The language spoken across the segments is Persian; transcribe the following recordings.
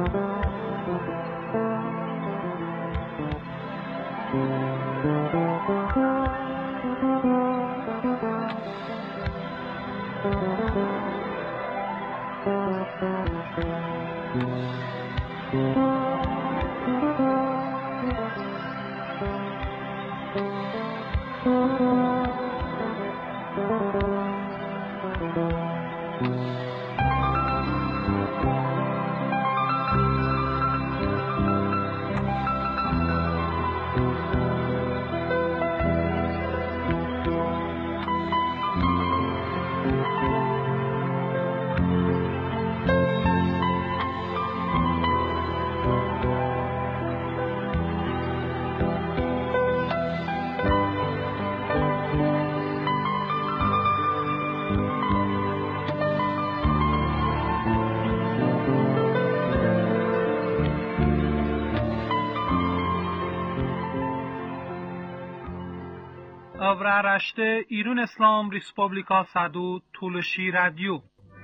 Avraaraște İrun İslam Respublika Sadu Tuluşi Radyo.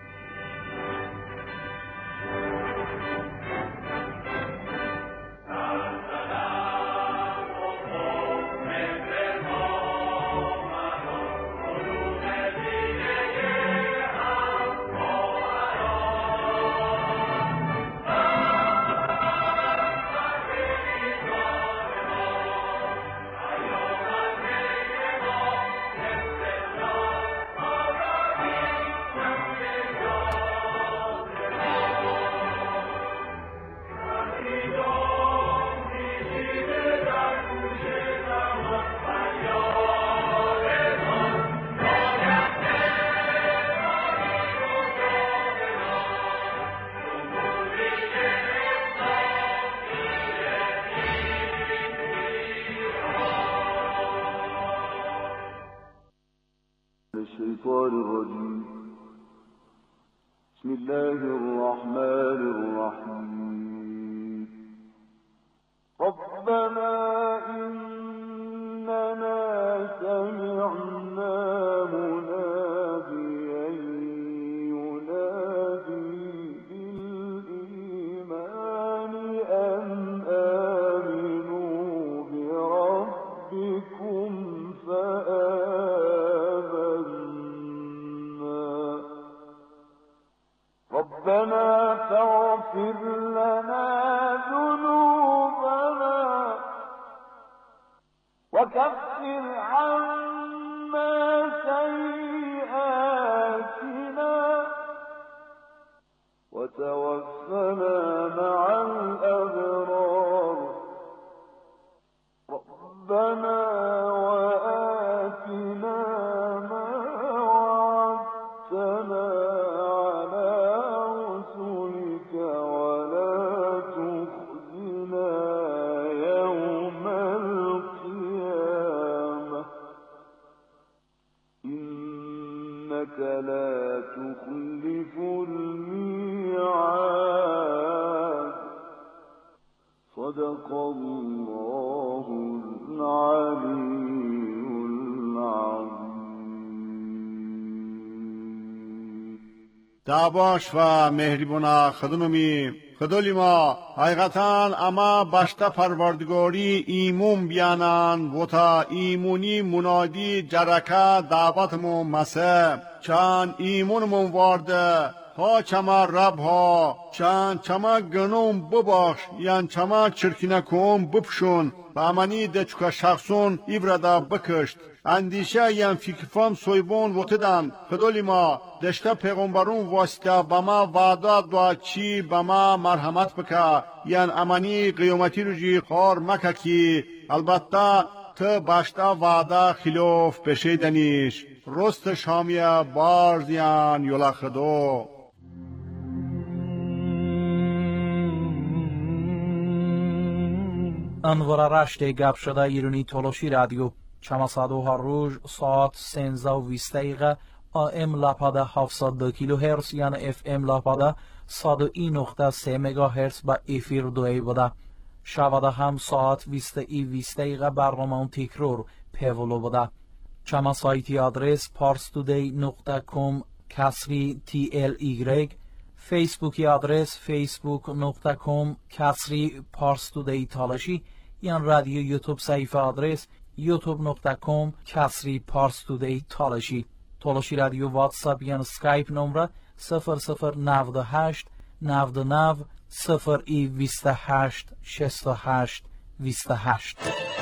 الشيطان الرجيم بسم الله الرحمن الرحيم ربنا إننا سمعنا مناديا ينادي بالإيمان أن آمنوا بربكم ربنا فاغفر لنا ذنوبنا وكفر عنا سيئاتنا وتوفنا مع الأبرار ربنا وآتنا ما وعدتنا لا تخلف الميعاد صدق الله العلي العظيم. دعواش و مهربونا خدممی خدولیما حقیقتاً اما باشتا پروردگاری ایمون بیانن و تا ایمونی منادی جرکه دعوتمون مسه چند ایمونمون وارده ها چما رب ها چند چما گنوم بباش یان چما چرکینکم بپشون و امانی دچکا شخصون ایبردا بکشت اندیشه یان فکرفام سویبون وطدن خدولی ما دشتا پیغمبرون واسطه بما وعده دوا چی بما مرحمت بکا یان امانی قیامتی رو جی خور مکا کی البته تو باشتا وعده خلاف بشیدنیش رست شامیه بارزیان یولا خدو انوار رشته گپ شده ایرانی تولوشی رادیو چماسادوها روز ساعت 13:20 دقیقه AM لاپاده 702 کیلوهرتز یعنی FM لاپاده 101.3 مگاهرتز با افیر دوی بوده. شواده هم ساعت 20:20 دقیقه برنامه تکرار پیولو بوده. چما سایتی آدرس parstoday.com /TLY فیسبوکی آدرس facebook.com/parstoday تالاشی یا رادیو یوتیوب صفحه آدرس youtube.com/parstoday تالاشی. تالاشی رادیو واتساپ یا اسکایپ نمره 0098 99 028 68 28.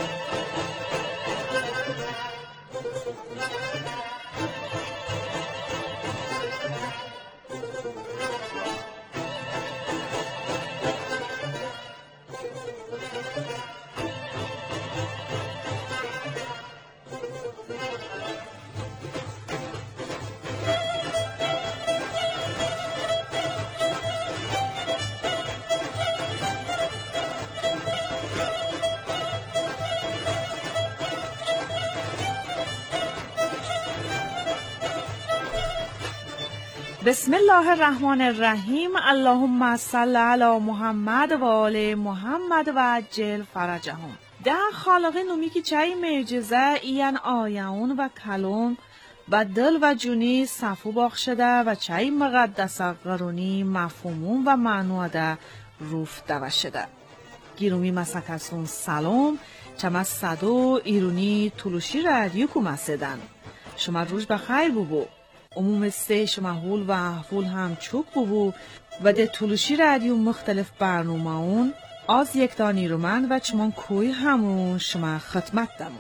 بسم الله الرحمن الرحیم. اللهم صل علی محمد و آل محمد و عجل فرجهم. ده خالق نومی که چای معجزه این آیون و کلون و دل و جونی صفو باخشده و چای مقدس قرونی مفهومون و معنوده روف دوشده. گیرومی مسکسون سلام چما صدو ایرونی تولوشی رادیو کمسدن. شما روز بخیر ببو. عموم سه شما هول و احوال هم چوک ببو و ده تولوشی رادیو مختلف برنامه اون از یک دانی رو من و چمان کوی همون شما خدمت دمون.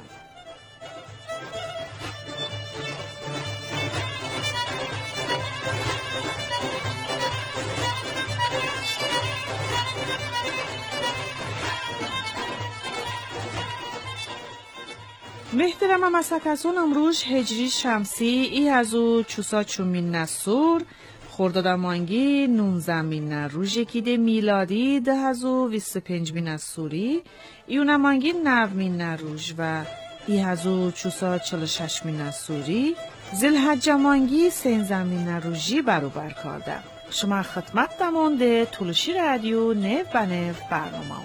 محترم مسکسون امروز هجری شمسی ای هزو چوسا چومین نسور خورداد مانگی 19 مین روز یکیده میلادی 2025 مین نسوری ایون مانگی 9 مین روز و ای هزو چوسا 46 مین نسوری زلحجه مانگی 13 مین روزی برابر کرده. شما خدمت دمونده تولوشی رادیو نو و نو برنامه.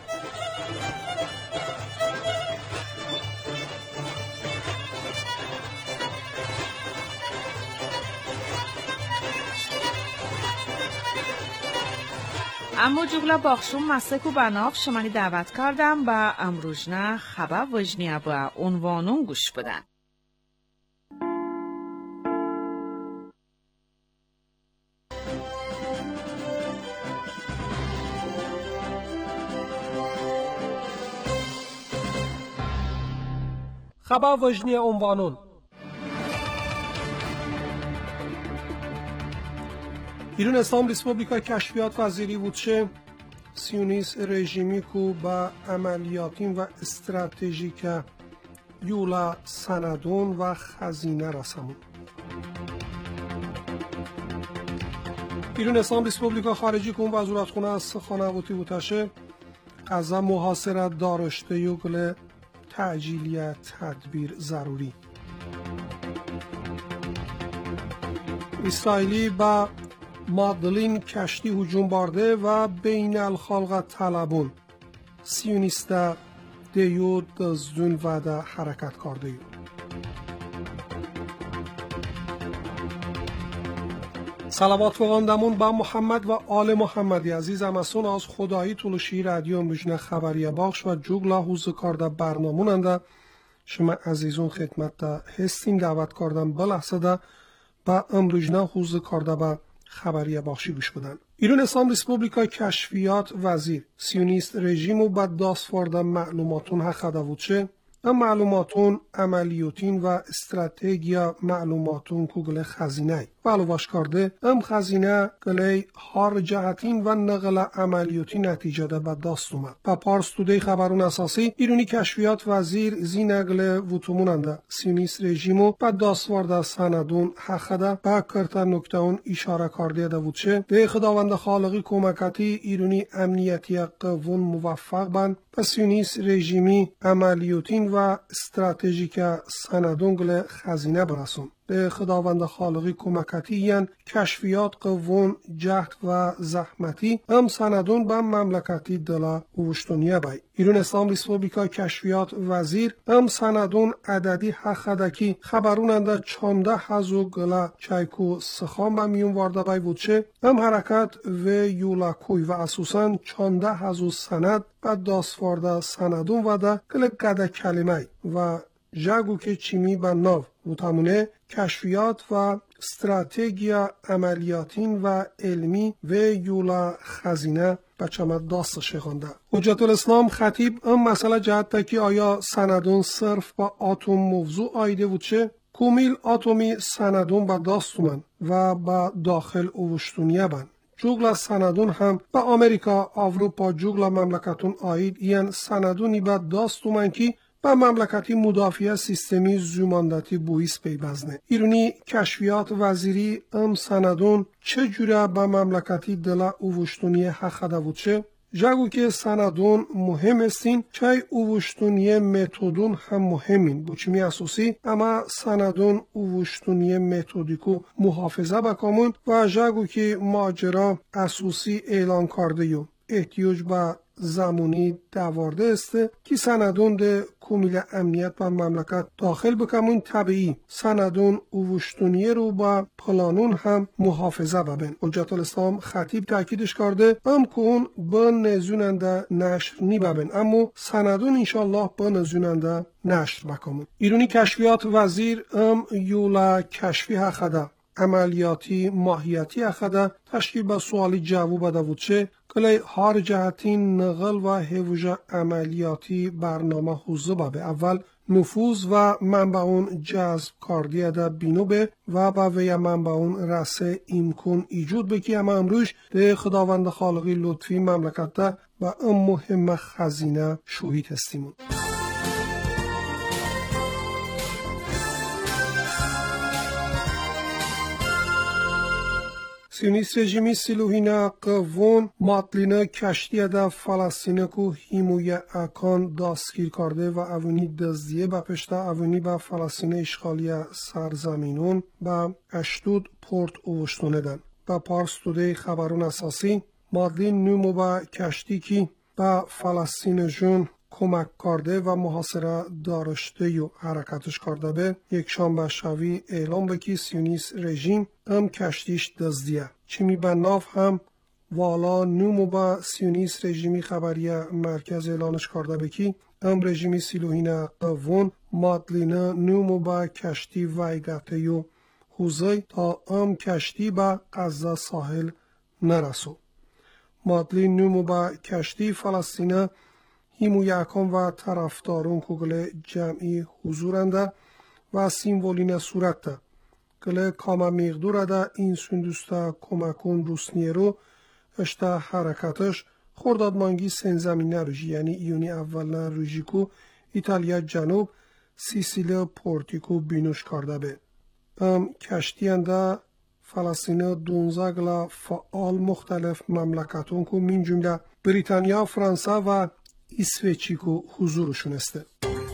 اما جوگلا باخشون مسک و بناف شمانی دعوت کردم و امروزنه خبر وجنیه با عنوانون گوش بدن. خبر وجنیه عنوانون: ایران اسلام ریسپوبلیکا کشفیات وزیری بودشه سیونیست رژیمی کو با عملیاتین و استراتژیک یولا سندون و خزینه رسمون. ایران اسلام ریسپوبلیکا خارجی کن وزارتخونه از سخانواتی بودشه از محاصرت دارشته یوگل تعجیلی تدبیر ضروری. اسرائیلی با مادلین کشتی هجوم برده و بین الخلق طلبون سیونیستا دیود دزدون و دا حرکت کرده یو. صلوات فغاندمون با محمد و آل محمدی عزیز امسون از خدایی تولوشی رادیو مجنه خبری باخش و جوگلا حوز کرده برناموننده شما عزیزون خدمت دا هستین دعوت کردم بلحظه دا با امروجنه حوز کرده با خبری باخشی گوش بدن. ایران اسلام ریسپوبلیکا کشفیات وزیر سیونیست رژیم و بعد داستفارده معلوماتون حق داوودشه ام معلوماتون عملیاتین و استراتژیا معلوماتون کوگل خزینه ولواش کرده ام خزینه گلی هار جهتین و نقل عملیاتی نتیجه ده به دست اومد. با پارس تودی خبرون اساسی ایرانی کشفیات وزیر زی نقل وطموننده سیونیست رژیمو به داستوارده سندون حق ده با کرتا نکته اون اشاره کرده ده وچه ده خداوند خالقی کمکتی ایرانی امنیتی قوون موفق بند و سیونیست رژیمی عملیاتین و استراتژیک سندون گل خزینه برسون. خداوند خالقی کمکتی ین کشفیات قوون جهد و زحمتی هم سندون به مملکتی دلا اوشتونیه بای. ایران اسلام ریسپوبلیکا کشفیات وزیر هم سندون عددی حقدکی خبروننده 14,000 گلا چایکو سخام به میون وارده بای بودشه هم حرکت و یولاکوی و اساساً 14,000 سند و داسوارده سندون وده کل گده کلمه و جاگو که چیمی به ناو و تمونه کشفیات و استراتژیا عملیاتین و علمی و یولا خزینه بچه داست شخونده. حجت الاسلام خطیب هم مسئله جهت که آیا سندون صرف با آتوم موضوع آیده بود چه؟ کومیل آتومی سندون با داستومن و با داخل اوشتونیه بند. جوگل سندون هم به آمریکا، اروپا جوگل مملکتون آید این سندونی با داستومن که به مملکتی مدافع سیستمی زوماندتی بویس پیبزنه. ایرانی کشفیات وزیری ام سندون چه جوره به مملکتی دلا اوشتونی حق داوچه؟ جاگو که سندون مهم استین چای اوشتونی متدون هم مهمین بوچمی اساسی اما سندون اوشتونی متدیکو محافظه بکامون و جاگو که ماجرا اساسی اعلان کرده یو احتیاج به زمانی دوارده است که سندون ده کمیل امنیت به مملکت داخل بکمون طبیعی سندون اوشتونی رو با پلانون هم محافظه ببین. حجت الاسلام خطیب تاکیدش کرده هم که اون به نزوننده نشر نی ببین اما سندون انشالله به نزوننده نشر بکمون. ایرانی کشفیات وزیر هم یولا کشفی حقده عملیاتی ماهیتی اخده تشکیل به سوالی جواب بده بود چه کلی هر جهتین نقل و هوجه عملیاتی برنامه حوزه به اول نفوذ و منبعون جذب کاردیه ده بینو به و با وی منبعون رسه امکان ایجود بکی اما امروش ده خداوند خالقی لطفی مملکت ده و ام مهم خزینه شوهید هستیمون. سیونیست رژیمی سیلوهینا قوون ماتلینا کشتی ده فلسطینه کو هیموی اکان دستگیر کرده و اونی دزدیه با پشت اونی با فلسطینه اشغالی سرزمینون با اشدود پورت اوشتونه دن. با پارس توده خبرون اساسی ماتلین نومو با کشتی کی با فلسطین جون کمک کرده و محاصره داشته و حرکتش کرده به یک شنبه شوی اعلام بکی سیونیست رژیم هم کشتیش دزدیه. چیمی به ناف هم والا نومو با سیونیست رژیمی خبریه مرکز اعلانش کرده بکی هم رژیمی سیلوهین قوون مادلینا نومو با کشتی ویگته و حوزه تا هم کشتی با غزه ساحل نرسو. مادلین نومو با کشتی فلسطینه هیمو یکان و طرفدارون کگل جمعی حضورنده و سیمبولین صورت ده. گله کاما مقدور ده این سندسته کمکون روسنیه رو اشته حرکتش خوردادمانگی سنزمینه روژی یعنی ایونی اولنا روژی کو ایتالیا جنوب سیسیل پورتیکو بینوش کرده به. کشتی انده فلسطینه 12 گلا فعال مختلف مملکتون کو من جمله بریتانیا، فرانسه و اسویچی کو حضورشون استه.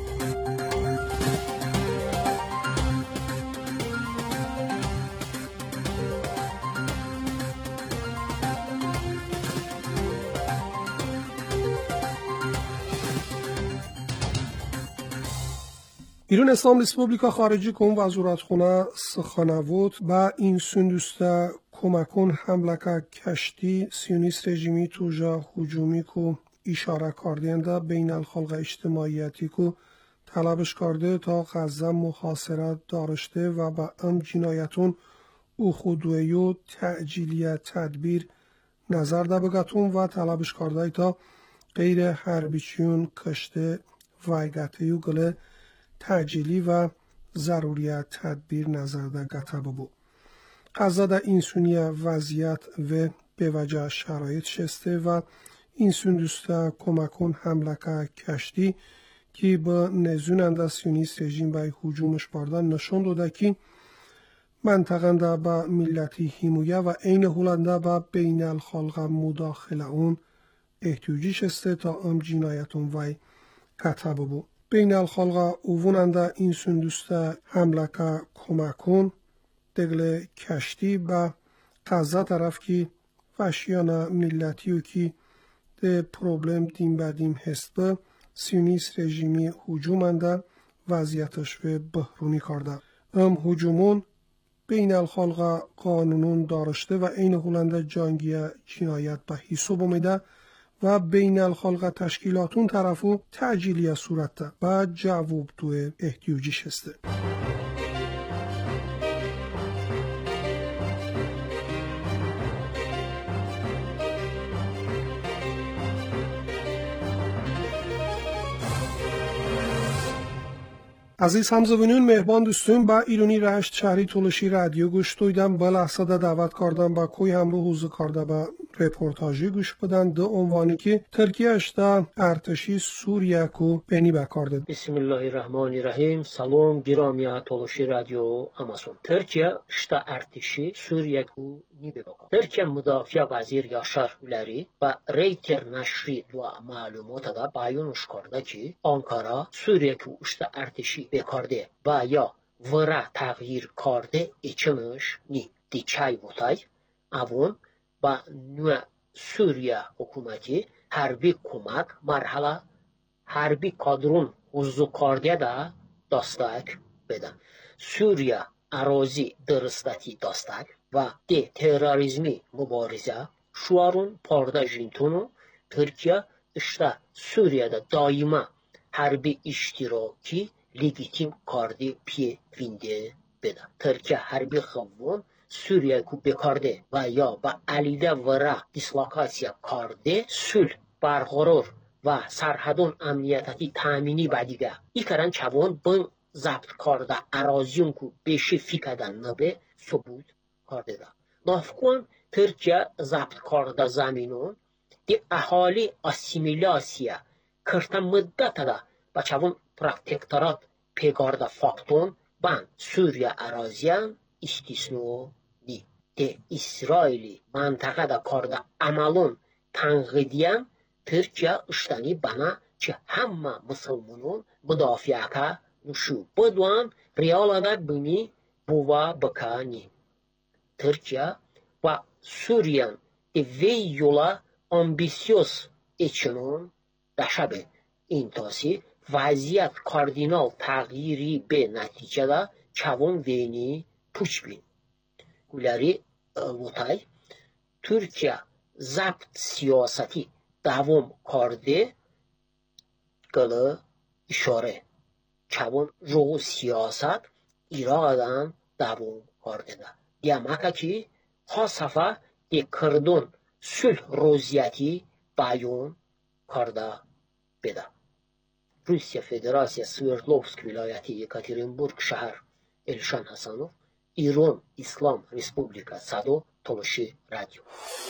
ایران اسلام ریسپوبلیکا خارجی کن وزارتخونه سخنوود با این سندسته کمکون حمله که کشتی سیونیست رژیمی توجه هجومی کو اشاره کردنده بین الخلق اجتماعیتی کو طلبش کرده تا غزه محاصره داشته و با ام جنایتون او خودوی و تعجیلی تدبیر نظر ده بگتون و طلبش کرده تا غیر حربیچیون کشته ویگته و گله تعجیلی و ضروریت تدبیر نظر ده گته ببو. غزه ده اینسونی وضعیت و به وجه شرایط شسته و این سندسته کمکون حمله که کشتی که با نزوننده سیونیست رژیم به هجومش بردن نشون داده که منطقه ده با ملتی حمایه و این هولنده با بین الخلق مداخله اون احتیاجی شسته تا ام جنایتون وی کتب بو. بین الخلق اووننده این سندسته حملکه کمکون دگل کشتی با قضا طرف که وشیانه ملتیو که ده پروبلم دیم بدیم هست به سیونیست رژیمی هجومنده وضعیتش و بحرونی کرده. هجومون بین الخلق قانونون دارشته و این هولنده جانگیه جنایت به حساب میده و بین الخلق تشکیلاتون طرفو تعجیلی صورت و جواب توی احتیاجیش هسته. عزیز همزبانان مهمان دوستون با ایرانی رشت شهری تولشی رادیو گوش دویدم با لحظه دعوت کردم با کوی همراه حوزه کرده با رپورتاجی گوش بدن دو عنوانی که ترکیه اشتا ارتشی سوریه کو بینی بکارده. بسم الله الرحمن الرحیم. سلام گرامی تولشی رادیو امازون. ترکیه اشتا ارتشی سوریه کو نی بکارده. ترکیه مدافع وزیر یاشار ولری و ریتر نشری و معلومات دا بیانش کرده که آنکارا سوریه کو اشتا ارتشی بکارده و یا ورا تغییر کرده ایچمش نی دیچای بوتای avon با نوع سوریه حکومتی حربی کمک مرحله حربی کادرون حضو کرده دا دستک بدن. سوریه اراضی درستاتی دستک و ده تروریسمی مبارزه شوارون پارده جینتونو ترکیه اشتا سوریه دا دایما حربی اشتراکی لیگیتیم کارده پی وینده بدن. ترکیه حربی خوون سوریه کو بکارده و یا با علیده ورا دیسلوکاسیا کارده سول برقرار و سرحدون امنیتی تامینی بدیگه ای کرن چوان بن ضبط کرده اراضیون کو بشی فیکدن نبه ثبوت کرده دا. نافکون ترکیه ضبط کرده زمینون دی احالی اسیمیلاسیا کرتا مدت دا با چوان پراکتکترات پیگارده فاکتون بان سوریه اراضیان istisno di. De İsrail'i mantıqada karda amalın tanqıdiyan Türkiye iştani bana ki hamma Müslümanın müdafiyaka nuşu. Budvan realada bini buva bakani. Türkiye ve Suriye'nin de ve yola ambisiyos içinin daşabe intasi vaziyet kardinal tağyiri be neticede çavun veni puçbin. Güleri Lutay, Türkiye zapt siyaseti davam kardı, gılı işare. Çavun ruhu siyaset İran'dan davam kardı da. Demek ki hasafa de kırdın sülh roziyeti bayon karda beda. Rusya Federasyası Sverdlovsk vilayeti Yekaterinburg şehir Elşan Hasanov İran İslam Respublika Sado Toluşi Radyo.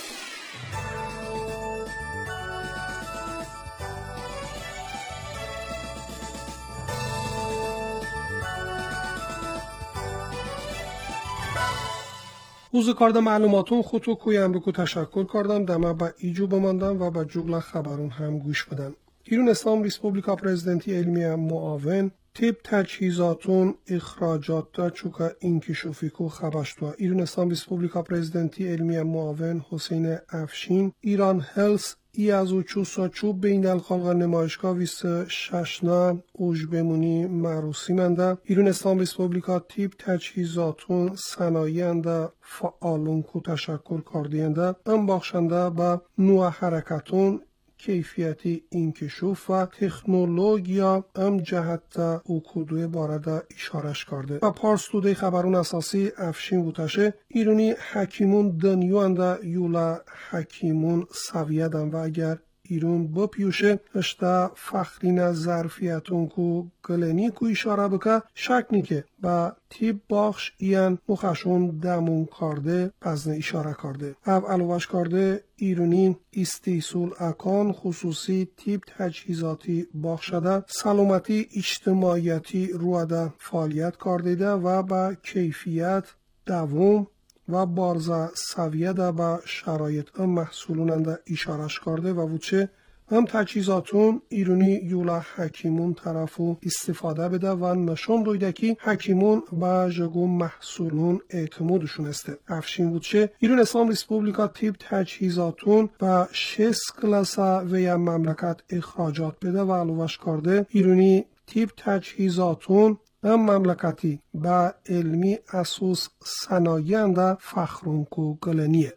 روز کارده معلوماتون خودتو کویم رو تشکر کردم دمه با ایجو بماندم و با جوگل خبرون هم گوش بدن. ایران اسلام ریسپوبلیکا پرزیدنتی علمی معاون تیپ تجهیزاتون اخراجات دا چوکا اینکشوفی کو خبشتوا. ایران اسلام ریسپوبلیکا پرزیدنتی علمی معاون حسین افشین ایران هلس ای از اوچوسا چوب بین الخلق نمایشگاه 26 اوج بمونی معروسی منده. ایران اسلام ریسپوبلیکا تیپ تجهیزاتون صنایعنده فعالون کو تشکر کردینده ام باخشنده با نوع حرکتون کیفیتی اینکشوف و تکنولوژیا ام جهت او کدوی بارده اشارش کرده و پارستوده خبرون اساسی افشین بوتشه ایرانی حکیمون دنیوانده یولا حکیمون سویدن و اگر ایران بپیوشه اشتا فخرین ظرفیتون کو گلنی کو اشاره بکه شک نیکه با تیب باخش ایان مخشون دمون کرده پزنه اشاره کرده او علوش کرده ایرانی استیصول اکان خصوصی تیب تجهیزاتی باخشده سلامتی اجتماعیتی روده فعالیت کرده و با کیفیت دوم و بارزه سویه ده با شرایط محصولوننده اشارش کرده و وچه هم تجهیزاتون ایرونی یولا حکیمون طرفو استفاده بده و نشان دویده که حکیمون با جگو محصولون اعتمادشون است. افشین بودشه ایران اسلام ریسپوبلیکا تیپ تجهیزاتون و 6 کلاسا و یا مملکت اخراجات بده و علوش کرده ایرونی تیپ تجهیزاتون هم مملکتی با علمی اساس صنایع انده فخرونکو گلنیه.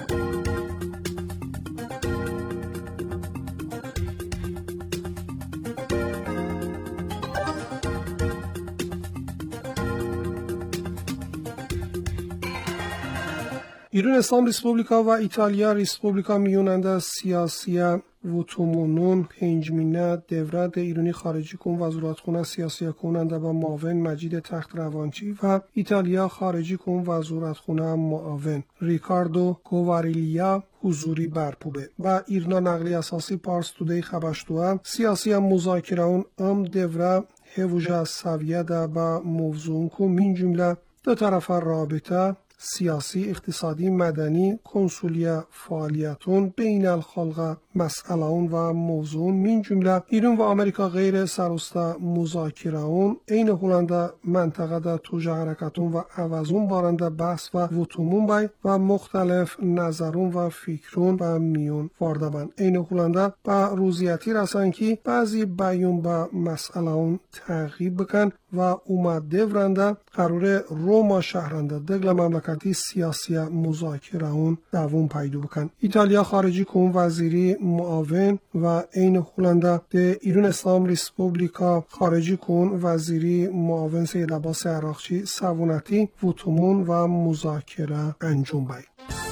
ایران اسلام ریسپوبلیکا و ایتالیا ریسپوبلیکا میوننده سیاسی و تومونون 5 دورت ایرانی خارجی کن وزارتخونه سیاسی کننده با معاون مجید تخت روانچی و ایتالیا خارجی کن وزارتخونه معاون ریکاردو کوواریلیا حضوری برپوبه و ایرنا نقلی اساسی پارس تودی خبشتوه سیاسی مذاکره اون دوره هوجه سویه ده با موضوع کو من جمله دو طرف رابطه سیاسی، اقتصادی، مدنی، کنسولیا فعالیتون بین الخلق مسئلهون و موضوع من جمله ایران و آمریکا غیر سروستا مذاکره اون این هولنده منطقه دا توجه حرکتون و عوضون بارنده بحث و وطومون بای و مختلف نظرون و فکرون و میون وارده بند. این هولنده با روزیتی رسن که بعضی بیون با مسئله اون تغییب بکن و اومده ورنده قرار روما شهرنده دگل مملکتی سیاسی مذاکره اون دوون پیدا بکن. ایتالیا خارجی کن وزیری معاون و این هولنده ده ایران اسلام ریسپوبلیکا خارجی کن وزیری معاون سید عباس عراقچی سوونتی وطمون و مذاکره انجام بای.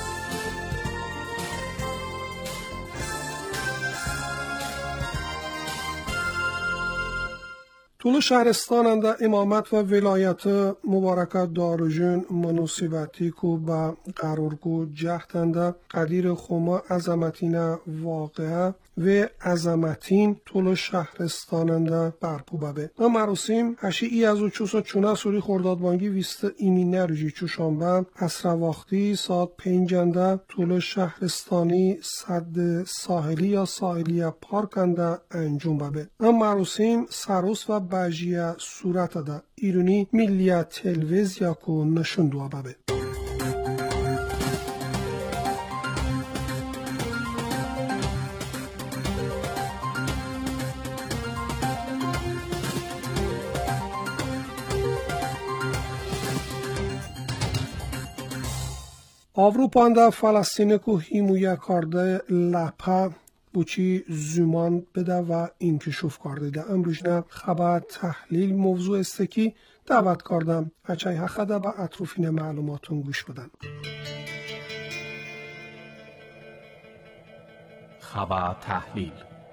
طول شهرستاننده امامت و ولایت مبارکت دارجون مناسبتی کو با قرارگو جهتنده قدیر خوما عظمتین واقعه و عظمتین طول شهرستاننده برپوبه به. و مراسم هشی ای از او چوسا چونه سوری خوردادبانگی ویست ایمینه رجی چوشانبه اسرا وقتی ساعت 5 طول شهرستانی صد ساحلی یا ساحلی پارکنده انجام به. و مراسم سروس و بجیه صورت ده ایرانی ملی تلویزیا کو نشون دوا به. Avrupa da Falastin ku himuya karde lapa بوچی زمان بده و انکشاف کرده. امروز نه خبر تحلیل موضوع است که دعوت کردم بچه حق ده با اطرافین معلوماتون گوش بدن. خبر تحلیل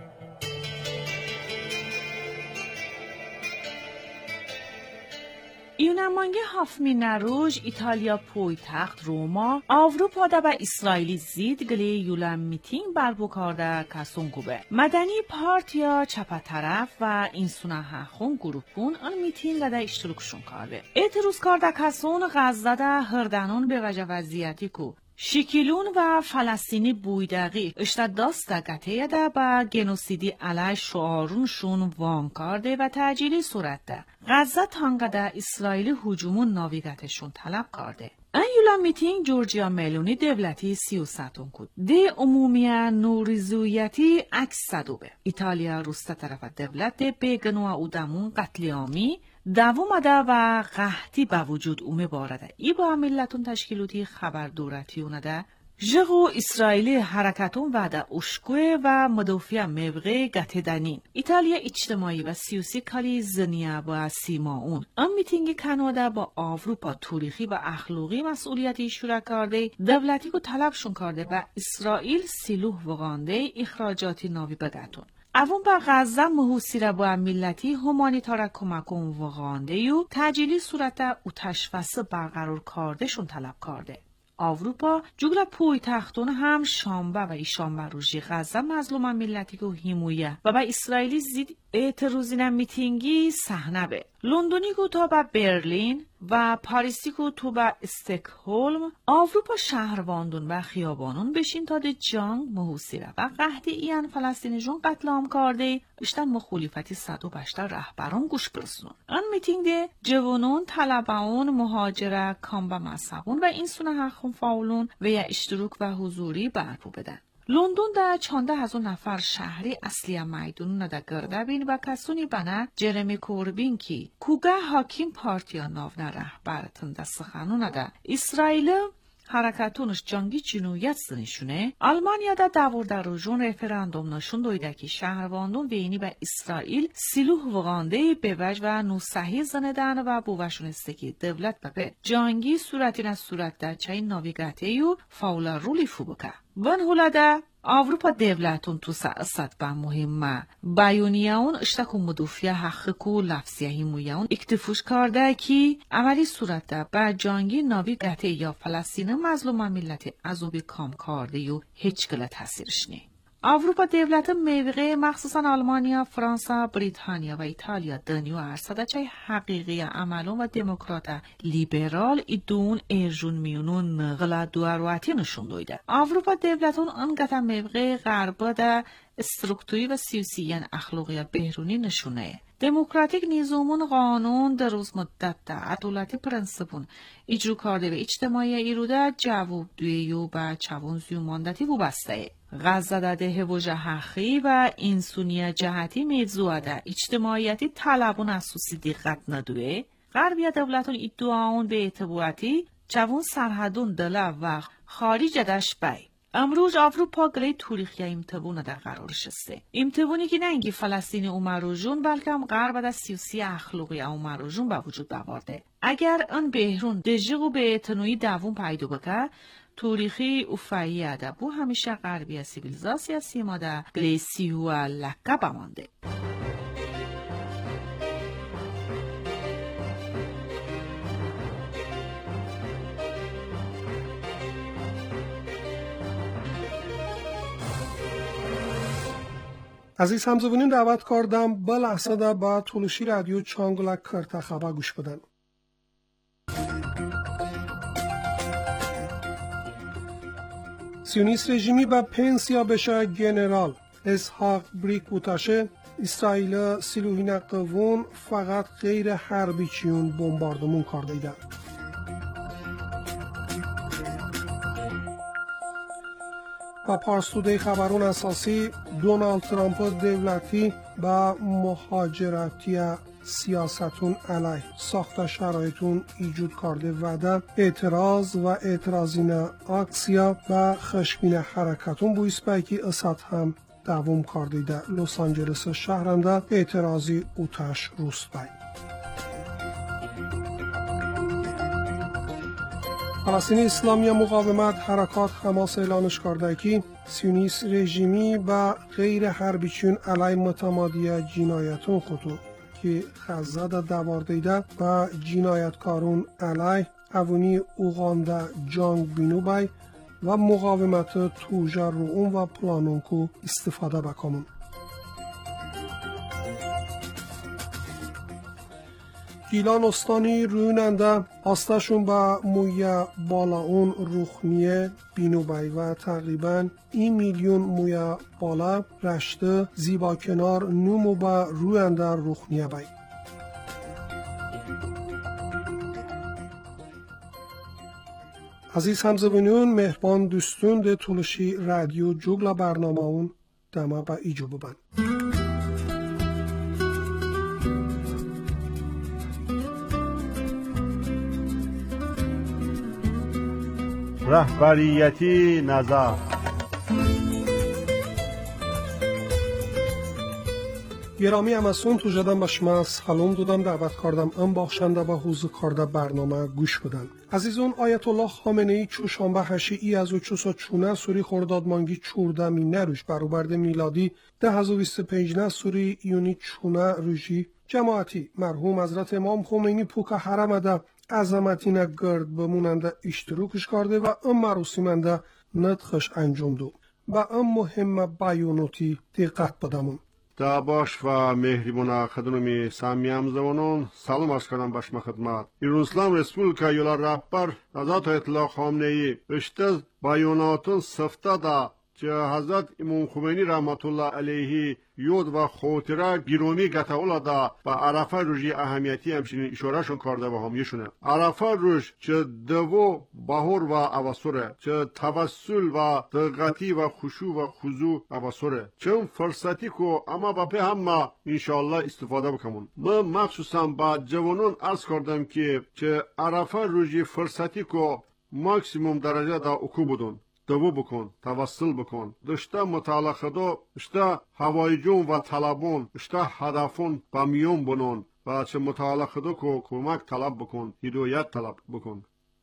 Iunamanga hafmina ruj İtalya poytaxt Roma Avrupada ve İsraili zid gli yulam miting barbukarda kasun gube. Madani partiya çapa taraf ve insuna hakhun grupun an mitinga da iştirokshun karde. Etiruz karda kasun Gazada hırdanun be vaja vaziyati ku شکیلون و فلسطینی بویدقی اشتد داستا گتیه ده با گنوسیدی علی شعارونشون وان کرده و تعجیلی صورت ده. غزه تانگه ده اسرائیلی هجومون ناویگتشون طلب کرده. این یولا میتینگ جورجیا ملونی دولتی 33 کود. ده عمومی نوریزویتی عکس صدوبه. ایتالیا روستا طرف دولت ده بگنو و اودمون قتلیامی دوامده و قحطی به وجود اومه بارده. ای با ملتون تشکیلوتی خبر دورتی اونده جغو اسرائیلی حرکتون وعده اشکوه و مدافع مبغه گتدنین. ایتالیا اجتماعی و سیاسی کاری زنیه و سیما اون. ام میتینگ کانادا با آوروپا تاریخی و اخلاقی مسئولیتی شورا کرده دولتی کو طلبشون کرده و اسرائیل سیلوح وغانده اخراجاتی ناوی بگتون. اوون با غزه محوصیره با ملتی همانیتارا کمکون وغانده یو تجیلی صورت او تشفصه برقرار کردشون طلب کرده. آوروپا جگل پویتختون هم شنبه و ایشنبه روزی غزه مظلوم ملتی که حمایه و با اسرائیلی زید اعتراضین میتینگی صحنه به. لندنی گوتا با برلین و پاریسیکو تو با استکهلم آوروپا شهرواندون و خیابانون بشین تا ده جنگ مهوسیره و قهدی ایان فلسطینی جون قتل عام کرده اشتن مخالفتی 108 رهبران گوش برسونون. آن میتینگ ده جوانون، طلباون، مهاجره، کامبا مذهبون و این سونه حقون فاولون و یا اشتراک و حضوری برپو بدن. لندن ده 14,000 نفر شهری اصلی میدون نده گرده بین و کسونی بنا جرمی کوربین کی کوگه حاکم پارتیا ناونه رهبر تنده سخنون نده اسرائیل حرکتونش جنگی جنویت زنشونه. آلمانیا ده دورده روژون رفراندوم نشون دویده که شهرواندون بینی به اسرائیل سیلوح وغانده بوج و نوسحی زندن و بوشونسته که دولت به جنگی صورتی از صورت در چای ناویگاته یو فاولا رولی فوبکه. ون هولاده Avrupa devletun tu siyasat ba muhimme bayoniyaun اشتکو مدوفیه حقیقو لفظیهی مویاون اکتفوش کرده که عملی صورت با جنگی ناوی گته یا فلسطین مظلوم ملت عذابی کام کرده یو هیچ گله تاثیرش نی. avrupa devleti mevqe مخصوصا آلمانیا، فرانسه، بریتانیا و ایتالیا دنیو ارسده چای حقیقی عملون و دموکرات لیبرال ایدون ارجون میونون نغلا دوارواتی نشون دویده. avrupa devletun انگتا mevqe غربه ده استرکتوری و سیاسیین اخلاقی بهرونی نشونه. دموکراتیک نیزومون قانون در روز مدت ده عدالتی پرنسپون اجرو کرده و اجتماعی ایروده جواب دویو با چوون زیوماندتی بو بسته. غزه ده وجه حقی و انسونی جهتی میزوده اجتماعیتی طلبون اساسی دقت ندوه. غربی دولتون ادعاون به اعتباراتی چوون سرحدون دله و خارج دش بای. امروز آوروپا گلی تاریخی امتبون در قرار شسته. امتبونی که نه اینکه فلسطین اومروژون بلکه هم غرب در سیاسی اخلاقی اومروژون به وجود بورده. اگر آن بهرون دژیق به تنوی دوون پیدا بکه تاریخی افایی ادبو همیشه غربی سیویلیزاسیا سیماده گلی سیهو لکه بمانده. عزیز همزبونین دعوت کردم با لحظه ده با تولشی رادیو چانگلک کرتا خبا گوش بدن. سیونیست رژیمی با پنسیا بشه گنرال اسحاق بریک بوتاشه اسرائیل سیلوهین قوون فقط غیر حربی چیون بمباردمون کرده ایده. و پارستوده خبرون اساسی دونالد ترامپ دولتی با مهاجرتی سیاستون علیه ساخت شرایطون ایجود کرده وعده اعتراض و اعتراضین اکسیا و خشمین حرکتون بویس بایکی اسد هم دوام کرده در لس آنجلس شهرنده اعتراضی اوتش روست بای. فلسطین اسلامی مقاومت حرکات حماس اعلانش کرده که سیونیست رژیمی و غیر حربیچون علیه متمادی جنایتون خودو که خزده دوارده و جنایتکارون علیه اوونی اوغانده جنگ بینو بای و مقاومت توجر رو اون و پلانون کو استفاده بکامون. گیلان استانی رویننده آستشون با مویا بالا اون روخنیه بینو بای و تقریبا 1 میلیون مویا بالا رشته زیبا کنار نومو با رویننده روخنیه بای. عزیز همزبونیون مهربان دوستون ده تولشی رادیو جوگلا برنامه اون دما با ایجو ببن. رهبریتی نظر گرامی همسون تو جدم با شما سلام دادم دعوت کردم ام بخشنده با حوزه کرده برنامه گوش بدن. عزیزون آیت الله خامنه‌ای چوشنبه هشی از و چوسا چونه سوری خرداد مانگی 14 نروش برابر میلادی 1025 سوری یونی چونه روژی جماعتی مرحوم حضرت امام خمینی پوکا حرم ده عظمتینه گرد بموننده اشتراکش کرده و ام مراسمنده ندخش انجام دو و ام مهم بیاناتی دقت بدمون. دا باش و مهربونا خدمت سامیام زمانون سلام عرض کنم به شما خدمت. ایران اسلام رسپولیکا یولا رهبر حضرت اطلاع خامنه‌ای اشتز بیاناتون سفته دا که حضرت امام خمینی رحمت الله علیه یود و خاطره گرامی گتاولا دا و عرفه روزی اهمیتی همچنین اشارهشون کرده و همیشونه. عرفه روز چه دو بهار و اواسوره، چه توسل و دقتی و خشوع و خضوع اواسوره، چه فرصتی کو اما با همه انشاءالله استفاده بکنون. من مخصوصا با جوانان عرض کردم که چه عرفه روزی فرصتی کو ماکسیموم درجه دا اکو بودون. دو بکن، توسل بکن، داشته مطالعه خدا، داشته هوایجون و طلبون، داشته هدفون با میون بنون و چه مطالعه خدا کو کمک طلب بکن، هدایت طلب بکن.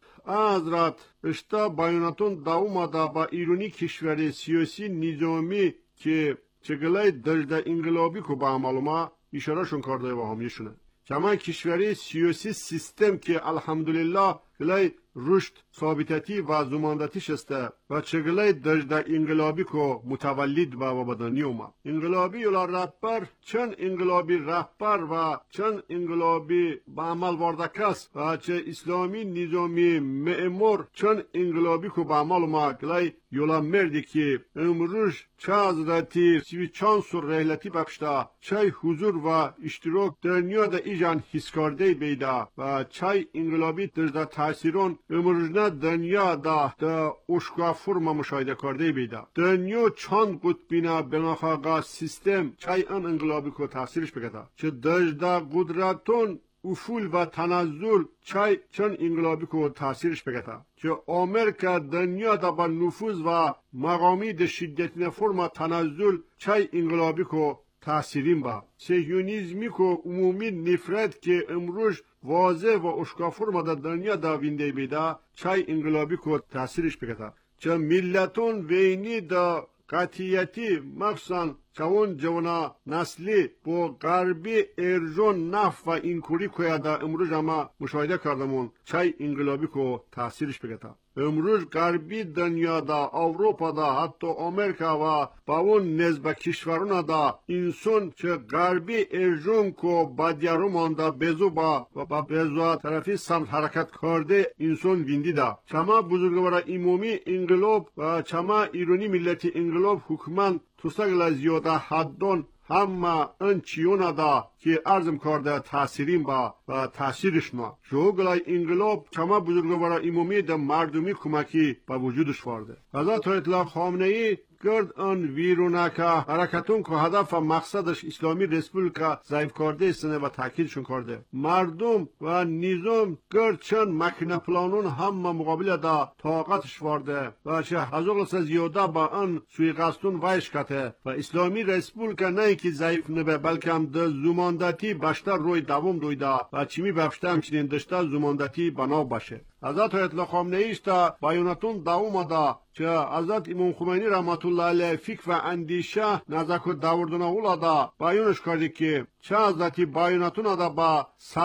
حضرت داشته بیاناتون دوام دا با ایرانی کشور سیاسی نظامی که چگله درجه انقلابی کو با معلومه اشارهشون کرده و همیشونه. چما کشوری سیاسی سیستم که الحمدلله گلای رشد ثابتتی و زماندتیش است و چگله درجه انقلابی کو متولد و بدنی اومد. انقلابی یولا رهبر چند انقلابی رهبر و چند انقلابی به عمل وارده کس و چه اسلامی نظامی معمار چند انقلابی کو به عمل اومد گلای یولا مردی که امروز چه حضرتی سوی چند سر رحلتی بخشته چه حضور و اشتراک دنیا دا ایجان حس کرده بیده و چه انقلابی درجه تاثیرون امروز نه دنیا دا اشکا فرم مشاهده کرده بیده. دنیا چند قطبینه بناخاقا سیستم چه ان انقلابی کو تاثیرش بگده چه درجه قدرتون افول و تنزل چند انقلابی کو تاثیرش بگده که آمریکا دنیا دا با نفوذ و مقامی ده شدت فرم تنزل چه انقلابی کو تاثیرین با صهیونیسمی کو عمومی نفرت که امروز واضح و اشکا فرم دا دنیا دا وینده بیده چه انقلابی کو تاثیرش بگده چه ملتون وینی دا قطعیتی مخصوصا چون جوانا نسلی با غربی ارجون نف و اینکوری کویا دا امروز اما مشاهده کردمون چه انقلابی کو تاثیرش بگده. امروز غربی دنیا دا اروپا دا حتی امریکا و با اون نزبه کشورون دا انسان چه غربی ارجون کو بدیارو مانده بزو با بزو طرفی سمت حرکت کرده انسان ویندی دا چما بزرگوار امامی انقلاب و چما ایرانی ملتی انقلاب حکومت توسگل زیاده حدون همه انچیون دا که ارزم کرده تاثیرین با و تاثیرش ما شوگلای انقلاب چما بزرگوار امامی دا مردمی کمکی با وجودش وارده. حضرت اطلاع خامنه‌ای گرد آن ویرونکه حرکتون که هدف و مقصدش اسلامی رسپولیکا ضعیف کرده استنه و تاکیدشون کرده. مردم و نظام گرد چند مکینه پلانون هم مقابل دا طاقتش وارده و چه هزوغلس زیاده با آن سوی قصدون ویش کته و اسلامی رسپولیکا نه اینکه ضعیف نبه بلکه هم ده زماندتی بشتر روی دوام دویده و چیمی بفشته همچنین دشته زماندتی بنا باشه. حضرت اطلاع خامنه‌ای است بیاناتون دوام دا که حضرت امام خمینی رحمت الله علیه فکر و اندیشه نزدیک داوردن اولادا بیانش کرده که چه حضرتی بیاناتون دا با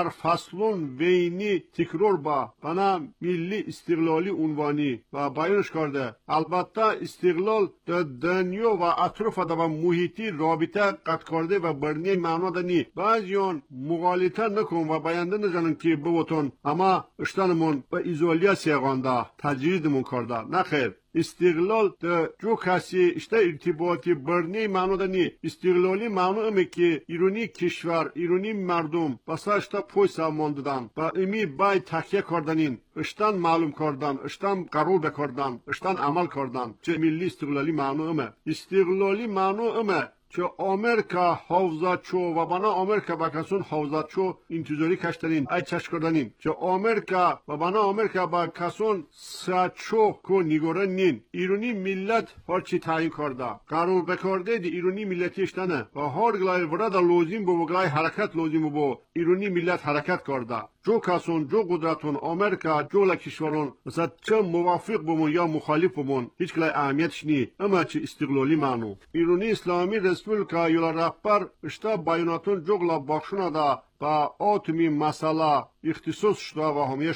سرفصلون وینی تکرار با بنا ملی استقلالی عنوانی و بیانش کرده البته استقلال در دنیا و اطراف دا با محیطی رابطه قطع کرده و برنی معنا دنی بعضیان مغالطه نکن و بیانده نجانن که بوتون اما اشتانمون به ایزولیاسیه گانده تجریدمون کرده نخیر. استقلال ده جو کسی اشته ارتباطی برنی معنی دنی استقلالی معنی امه که ایرانی کشور ایرانی مردم بسا اشته پوی سامانددن و امی بای تحکیه کردنین اشتان معلوم کردن اشتان قرار بکردن اشتان عمل کردن چه ملی استقلالی معنی امه استقلالی معنی امه چه آمریکا حوزه چو و بنا آمریکا با کسون حوزه چو انتظاری کشتنین ای چش کردنین چه آمریکا و بنا آمریکا با کسون سچو کو نگورن نین ایرانی ملت هرچی تعیین کرده قرار بکرده دی ایرانی ملتی اشتنه و هر گلای ورد لازم بو گلای حرکت لازم بو ایرانی ملت حرکت کرده جو کسون جو قدرتون آمریکا جو لکشورون مثلا چه موافق بمون یا مخالف بمون هیچ گلای اهمیتش نی اما چه استقلالی معنو ایرانی اسلامی رسپولیکا یولا رهبر اشتا بیاناتون جوگلا بخشونه دا با آتمی مسئله اختصاص شده و همیشونه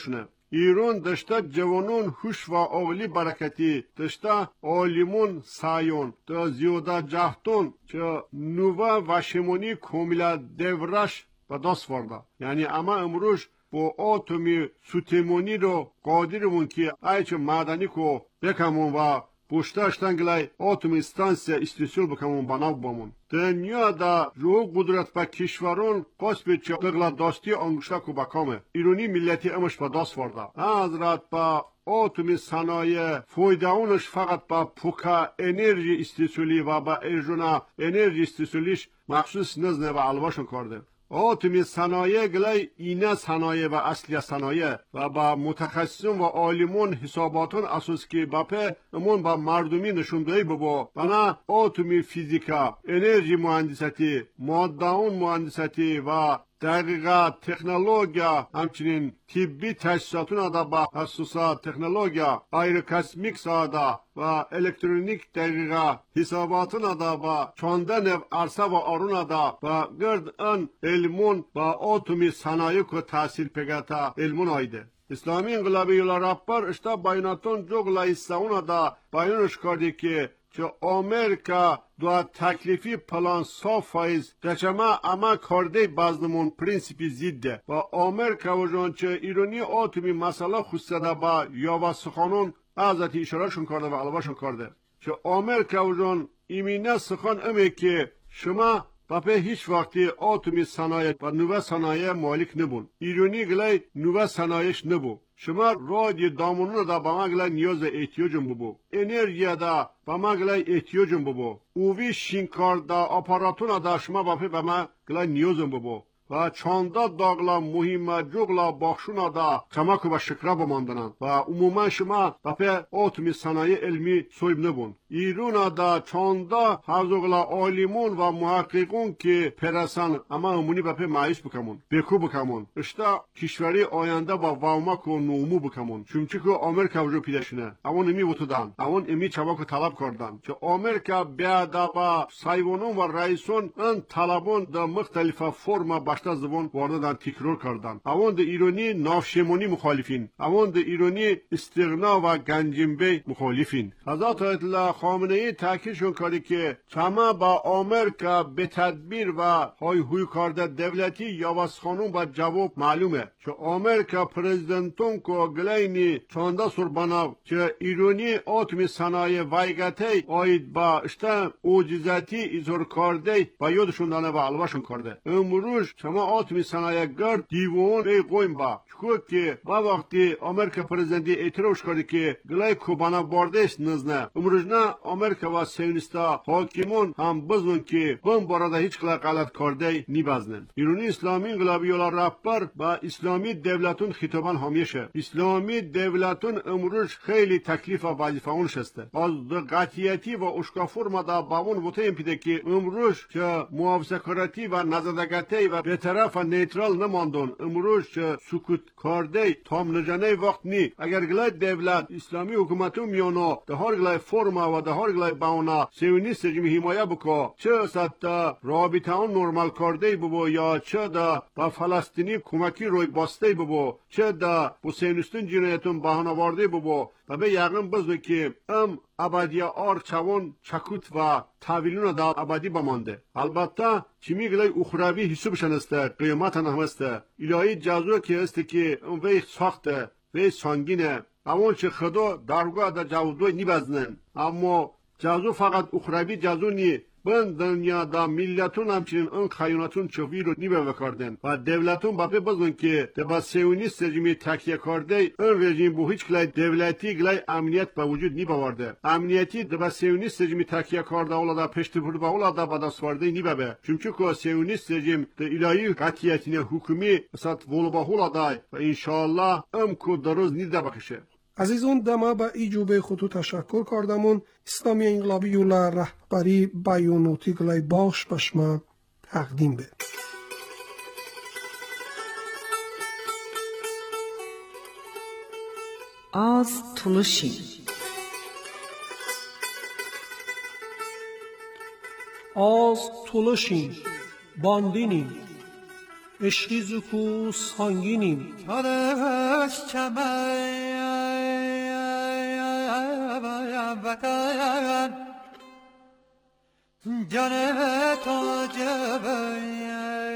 ایران داشته جوانون خوش و اولی برکتی داشته عالمون سایون تا زیاده جهتون چه نوه و شمونی کاملا دورش به دست ورده. یعنی اما امروز با آتومی سوتمونی رو قادرمون که ایچ معدنی کو بکمون و پشتاشتن گلای آتومی استانسیا استیسیول بکمون بناو بامون. دنیا دا رو قدرت با کشورون قصب چه دقلا داستی انگشتا کو بکامه. ایرانی ملتی امش با دست ورده. حضرت با آتومی صنایع فایدهونش فقط با پوکا انرژی استیسیولی و با ارجونا انرژی استیسیولیش مخصوص نزنه و علواشون کرده. آتومی صنایع گلای اینه صنایع و اصلی صنایع و با متخصصون و عالمون حساباتون اساس که باپه امون با مردمی نشوندهی ببا بنا آتومی فیزیکا انرژی مهندساتی مادهون مهندساتی و دقیقه تکنولوژیا همچنین طبی تجهیزاتون دا با حساسات تکنولوژیا ایروکاسمیکس دا و الکترونیک دقیقه حساباتون دا با چاندن عرصه و آرون دا و گرد ان علمون با آتومی صنایع کو تحصیل پگتا علمون آیده. اسلامی انقلابی یولا رابر اشتا بایناتون جوگلای ساونا دا باینوش کردی که چه امریکا دو تکلیفی پلان 100% دچما اما کرده بازنمون پرینسیپی زیده و امریکا و جان چه ایرانی آتومی مسئله خصوصا با یاوا سخانون ازتی اشارهشون کرده و علواشون کرده چه امریکا و جان ایمینه سخان امی که شما باپه هیچ وقتی آتومی صنایع و نوه صنایع مالک نبون. ایرانی گلای نوه صنایعش نبو. شما رادی دامونون دا با ما گلای نیاز احتیاجم ببو. انرژی دا با ما گلای احتیاجم ببو. اووی شینکار دا آپاراتون دا شما باپه با ما گلای نیازم ببو. و چاندا داغلا مهمه جوغلا باخشونا دا کمکو با شکره بماندنن و عموما شما باپه آتومی صنایع علمی سویب نبون. ایرونا دا چاندا هزوغلا عالمون و محققون که پرسن اما همونی باپه معیش بکمون بکو بکمون اشتا کشوری آینده با واومک و نومو بکمون چونچه که امریکا وجو پیدشنه اون امی وطودن اون امی چباکو طلب کردن که امریکا بیادا با سایوانون و رئیسون ان طلبون دا مختلف فرما باشتا زبان واردن تکرار کردن اون دا ایرانی نافشمونی مخالفین اون دا ایرانی استغنا و گنجنبه مخالفین. حضرت آیت الله خامنه ای تاکیدشون کردی که چما با امریکا به تدبیر و های هوی کرده دولتی یواز خانون با جواب معلومه که امریکا پرزیدنتون کو گلینی چانده سرباناو که ایرانی آتومی صنایع وایگته آید با اشتا اوجزاتی ایزور کرده با یادشون دانه و علواشون کرده. امروز چما آتومی صنایع گرد دیوون ای قویم با که با وقتی امریکا پرزیدنتی اعتراف کرده که گلای کوبانا باردش نزنه امروز نه امریکا و سیونیستا حاکمون هم بزن که بم بارده هیچ غلط کرده نیبزنن. ایرانی اسلامی انقلابی ولا رهبر با اسلامی دولتون خطابان همیشه اسلامی دولتون امروز خیلی تکلیف و وظیفه اون شسته از قطعیتی و اشکافور دا با اون وته پیده که امروز که موافقتی و نزدگتی و به طرف نیترال نماندون امروز که سکوت کرده تام نجانه وقت نی اگر گلای دولت اسلامی حکومتو میانو ده هر گلای فرما و ده هر گلای باونا سیونیست رژیم حمایه بکو چه ستا رابطه اون نرمال کرده ببو یا چه دا با فلسطینی کمکی روی باسته ببو چه دا با سیونیستون جنایتون بهانه وارده ببو و به یقین بزنه که ابدی آر چوان چکوت و تحویلون دا ابدی بمانده. البته چیمی گلای اخروی حسابشن است قیامت هم است الهی جزا که است که اون وی ساخته وی سنگینه اون چه خدا درگاه در جوزوی نیبزنن اما جزا فقط اخروی جزا نی بند دنیا دا ملتون همچنین اون خیانتون چوی رو نیبه بکردن و دولتون باپه بزن که با سیونیست رژیمی تکیه کرده اون رژیم با هیچ گلای دولتی گلای امنیت به وجود نیبه ورده امنیتی با سیونیست رژیمی تکیه کرده اولا دا پشت برده با اولا دا بدست ورده نیبه به چونچه که سیونیست رژیم دا الهی قطعیتین حکومی سات ولو با اولا دای و انشاءالله ام که دروز نیده بکشه. عزیزان دما به ایجوب خودتو تشکر کردمون اسلامی انقلابی یولا رهبری بیانوتی گلای باش بشما تقدیم به از تلوشی از تلوشین باندینی عشقی زکو سانگینیم چادش چمای بکن جان تو جبای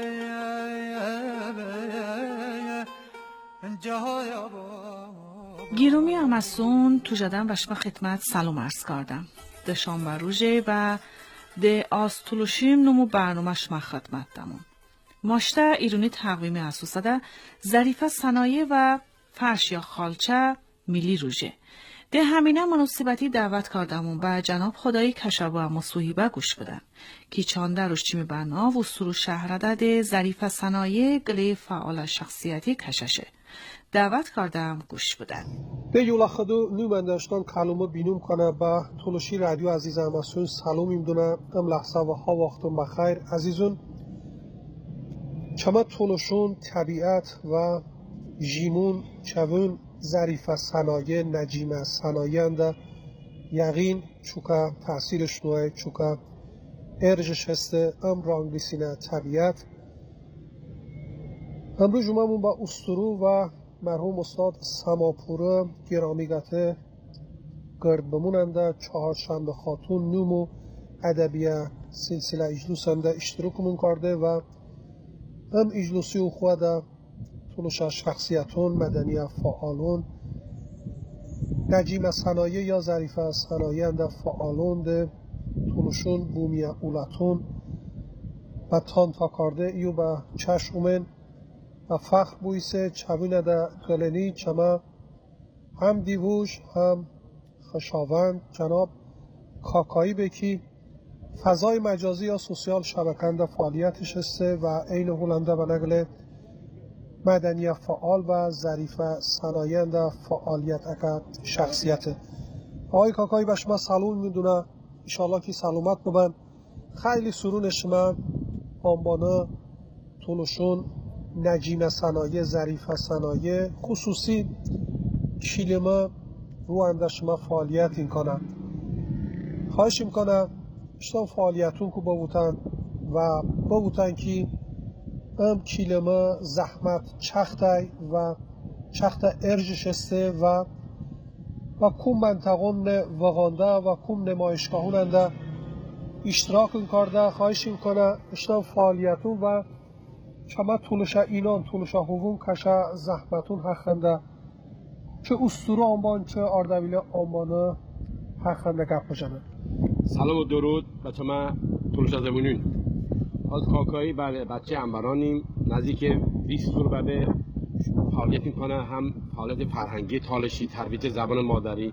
گیرومی امسون تو جدن و شما خدمت سلام عرض کردم. ده شنبه روزه و ده آستولوشیم نمو برنامه شما خدمت دمون. ماشته ایرونی تقویمی اساسه ده ظریفه صنایع و فرش یا خالچه ملی روزه. ده همینه مناسبتی دعوت کردمون به جناب خدای کشبا و مصوحیبه گوش بدن که چانده روشچی بنا و سرو شهرده ده ظریفه صنایع گلی فعال شخصیتی کششه. دعوت کردم گوش بدن. به یولا خدو نومنداشتان کلمه بینوم کنه به تولوشی رادیو عزیز امسون سلام میمدونه ام لحظه و ها وقتون بخیر عزیزون. چما تولوشون طبیعت و جیمون چون ظریف صنایع نجیم صنایع انده یقین چوکا تحصیلش نوعه چوکا ارجش هسته ام رانگلیسینه طبیعت. امروز جمعمون با استرو و مرحوم استاد سماپوره گرامیگته گرد بموننده چهارشنبه خاتون نومو ادبیه سلسله اجلوسنده اشتراکمون کرده و هم اجلوسی و خواده تونوش شخصیتون مدنی فعالون نجیم صنایع یا ظریف صنایع انده فعالون ده تونوشون بومی اولتون و تان تا کرده ایو به چشمون و فخر بویسه چوینه ده گلنی چما هم دیووش هم خشاوند جناب کاکایی بکی فضای مجازی یا سوسیال شبکنده فعالیتش هسته و این هولنده و نگل مدنی فعال و ظریف صنایع ده فعالیت اکا شخصیته. آقای کاکایی به شما سلام میدونه انشالله که سلامت ببن. خیلی سرون شما آنبانه تولوشون نجیم صنایع ظریف صنایع خصوصی کلمه رو انده شما فعالیت این کنن. خواهش میکنم اشتان فعالیتون که ببوتن و ببوتن که ام کلمه زحمت چخته و چخته ارجش استه و کم منطقون وغانده و کم نمایشگاهون انده اشتراک کرده. خواهش میکنم اشتان فعالیتون و شما تولوشا اینان تولوشا هوون کشه زحمتون حقنده چه استورو آنبان چه اردویل آنبانه حقنده گپ بجنه. سلام و درود بچه ما تولوشا زمونون از کاکایی بچه انبرانیم نزدیک 20 سال به فعالیت میکنه هم فعالیت فرهنگی تالشی ترویج زبان مادری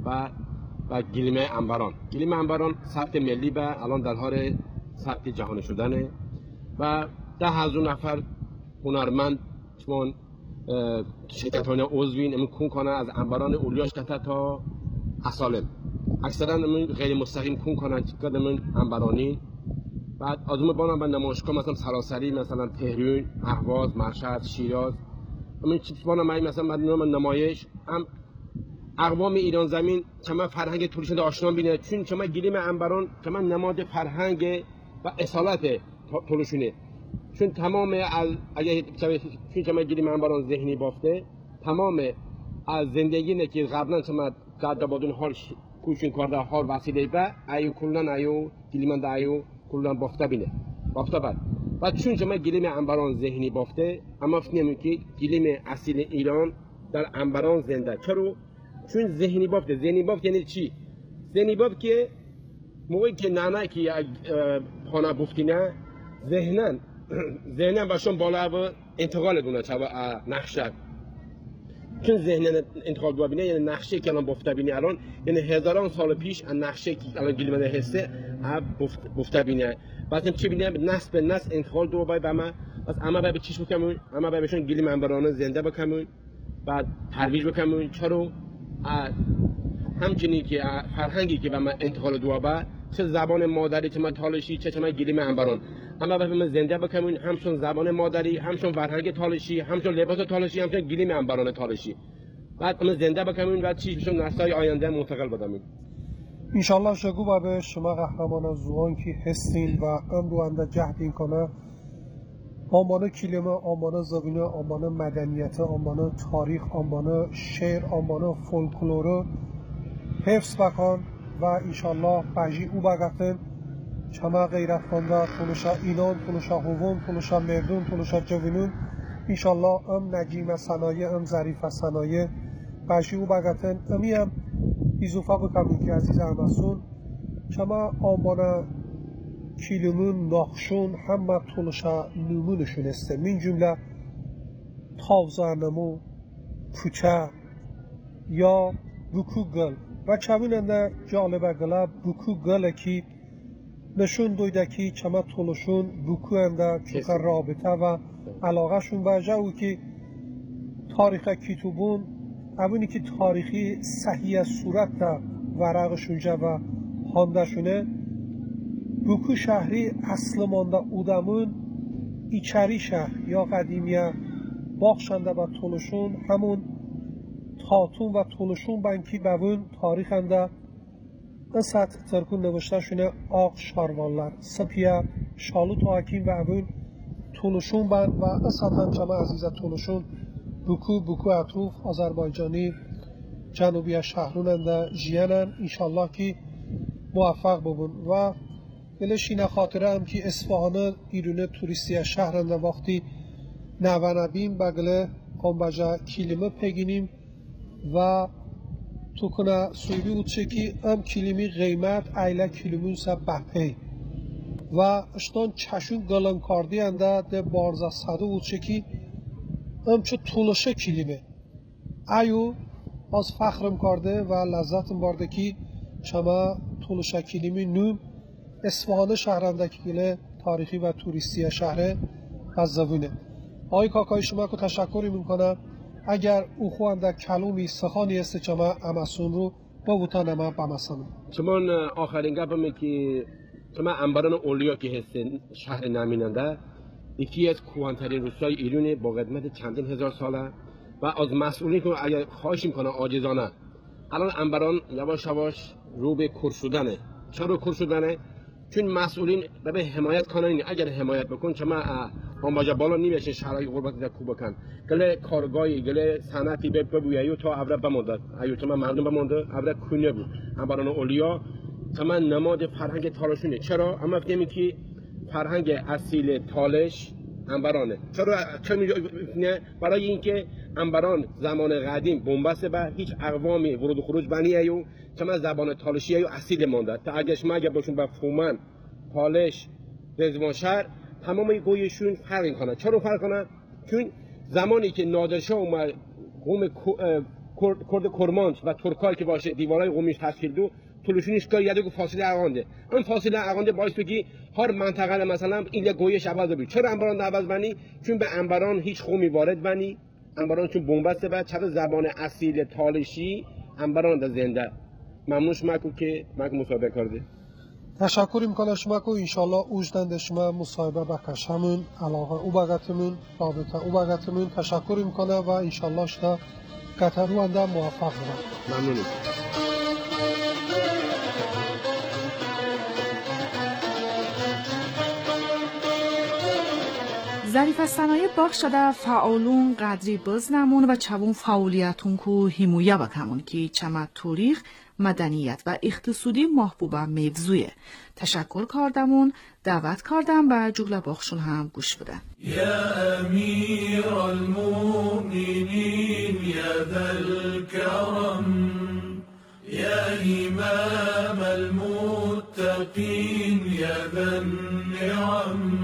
و گلیم انبران. گلیم انبران ثبت ملی به الان در حال ثبت جهانی شدنه و 10,000 نفر هنرمند چون شرکت‌های عضوین امون کون کنه از انبران اولیاش تا اسالم اکثرا امون غیر مستقیم کون کنه که امون انبرانی بعد آزمون بانم به نمایشگاه مثلا سراسری مثلا تهران اهواز مشهد شیراز امون چیز بانم مثلا من نمایش هم اقوام ایران زمین چما فرهنگ تولشون آشنا بینه چون چما گلیم انبران چما نماد فرهنگ و اصالت تولشونه چون تمام اگه چما گلیم انبران ذهنی بافته تمام از زندگی نه که قبلا چما در بادون حال کوشین کرده حال وسیله به ایو کلن ایو گلیمان ایو کلن بافته بینه بافته بعد چون چما گلیم انبران ذهنی بافته اما فهمیدم که گلیم اصیل ایران در انبران زنده چرا چون ذهنی بافته یعنی چی ذهنی بافت که موقعی که نانه که خانه بفتینه ذهنن باشون بالا و انتقال دونه چه نقشه چون ذهنن انتقال دو بینه یعنی نقشه که الان بفته بینه الان یعنی هزاران سال پیش نقشه که الان گلیمه هسته بفته بینه بعدم چی بینه نسل به نسل انتقال دو بای به ما بس اما به چیش بکنم اما به بهشون گلیم انبرانه زنده بکنم بعد ترویج بکنم چرا همچنین که فرهنگی که به ما انتقال دو با چه زبان مادری چه ما تالشی چه ما گلیم انبران اما به ما زنده بکنیم همچون زبان مادری همچون فرهنگ تالشی همچون لباس تالشی همچون گلیم انبران تالشی بعد ما زنده بکنیم و چی بشون نسل‌های آینده منتقل بدیم ان شاء الله شگو به شما قهرمان زوان کی هستین و امرو انده جهد این کنه آمانه کلمه، آمانه زبانه، آمانه مدنیت، آمانه تاریخ، آمانه شعر، آمانه فولکلور حفظ بکن و انشالله بجی او بگتن چما غیرت خانده تونشا اینان، تونشا هوون، تونشا مردون، تونشا جوینون انشالله ام نجیم صنایع، ام ظریف صنایع بجی او بگتن امی هم اضافه بکنیم که عزیز همسون چما آمانه کلمون ناخشون همه تونشا نمونشون است من جمله تاوزانمو کوچه یا بکو گل و چمیننده جالبه گله بکو گله که نشون دویده که چما تونشون بکو انده چوکه رابطه و علاقه شون بجه او که تاریخ کتوبون اونی که تاریخی صحیح صورت ده ورقشونجه و خانده شونه بکو شهری اصل مانده اودمون ایچری شهر یا قدیمیه باخشنده و تونشون همون تاتون و تونشون بنکی بون تاریخ انده این سطح ترکون نوشته شونه آق شاروانلر سپیه شالو تا حکیم و اون تونشون بند و این سطح هم چما عزیزه تونشون بکو اطروف آذربایجانی جنوبی شهرون انده جیانن انشالله که موفق ببون و بلشینه خاطره هم که اصفهان ایرونه توریستی شهرنده وقتی نوانبیم بگله قنبجه کلمه پگینیم و تو کنه سویلی بود چه که ام کلمی قیمت ایله کلمون سه بپی و اشتان چشون گلن کاردی انده ده بارزه صده بود چه که ام چه طولشه کلمه ایو از فخرم کرده و لذتم برده که شما طولشه کلمی نوم اصفهان شهرنده که گله تاریخی و توریستی شهره از زبونه آقای کاکای شما که تشکری میکنم اگر او خوانده کلومی سخانی است چما امسون رو با بوتان ما بمسانم چمان آخرین گپمه که چما انباران اولیا که هستن شهر نمیننده یکی از کوهن‌ترین روستای ایرونه با قدمت چندین هزار ساله و از مسئولین که اگر خواهش میکنه عاجزانه الان انباران یواش یواش رو به کور شدنه چرا کور شدنه؟ چون مسئولین به حمایت کنن اگر حمایت بکن چما آنباجا بالا نمیشه شهرهای غربت در کوبا کن گله کارگاهی گله صنعتی ببویایو تا ابره بمونده ایو چما مردم بمونده ابره کونه بود انباران اولیا چما نماد فرهنگ تالشونه چرا اما فهمی که فرهنگ اصیل تالش انبارانه چرا برای اینکه انباران زمان قدیم بنبسته به هیچ اقوامی ورود و خروج بنی ایو چما زبان تالشی ایو اصیل مونده تا اگر باشون به فومن تالش رزوانشهر تمام گویشون فرق کنه چرا فرق کنه چون زمانی که نادرشاه اومد قوم کرد کرمانش و ترکایی که باشه دیوارای قومیش تشکیل دو طولشون اشکال یادو که فاصله اقانده اون فاصله اقانده باعث بگی هر منطقه مثلا این گویش عوض بشه چرا انباران عوض بنی چون به انباران هیچ قومی وارد بنی انباران چون بنبسته بعد چرا زبان اصیل تالشی انباران در زنده ممنون شما که مصاحبه کرده تشکر میکنم شما که انشالله اوجدند شما مصاحبه بکشمون علاقه او بگتمون رابطه او بگتمون تشکر میکنم و انشالله شما قطر رو انده موفق بود ممنونم ظریف صنایع باق شده فعالون قدری باز نمون و چون فعالیتون کو همویه بکمون که چما تاریخ مدنیت و اقتصادی محبوبه میوزویه تشکر کردمون دعوت کردم و جگل باخشون هم گوش بدن یا امیر المؤمنین یا ذا الکرم یا امام المتقین یا ذا النعم